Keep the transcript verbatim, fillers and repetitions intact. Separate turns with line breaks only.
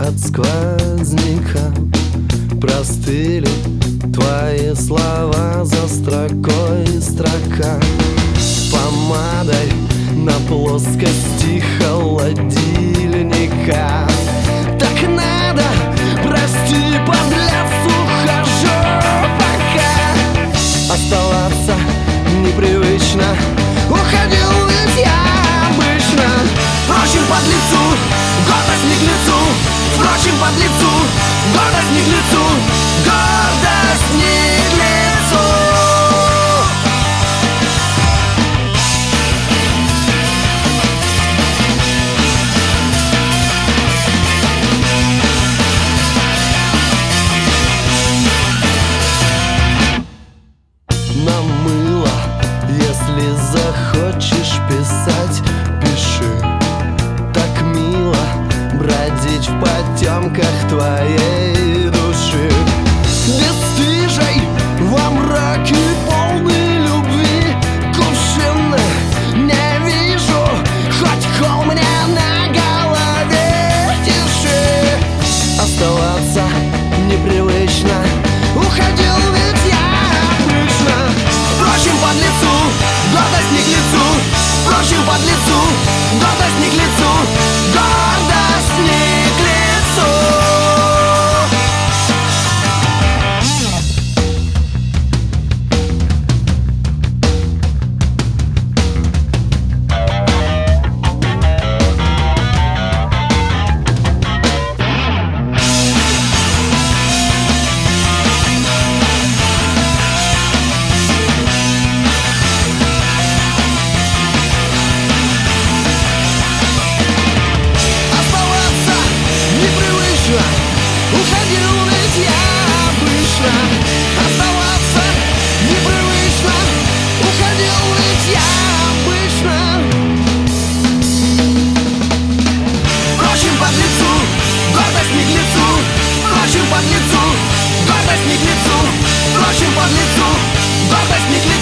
от сквозняка. Простыли твои слова за строкой строка. Помадой на плоскости холодильника. Так надо, прости, подлец, ухожу пока. Оставаться непривычно, уходил ведь я обычно. Впрочем, подлецу гордость не к лицу. Впрочем, подлецу гордость не к лицу. Гордость не к лицу. Намыло, если захочешь писать, пиши. Так мило бродить в потемках твоей души. Бесстыжей во мраке полной любви кувшины не вижу, хоть холм мне на голове. Тиши. Оставаться непривычно, уходил ведь я обычно. Впрочем, подлецу гордость не к лицу. Впрочем, подлецу гордость не к лицу. Гордость не к лицу. Уходил ведь я обычно. Оставаться непривычно. Уходил ведь я обычно. Впрочем, подлецу гордость не к лицу. Впрочем, подлецу гордость не к лицу. Впрочем, подлецу гордость не к лицу.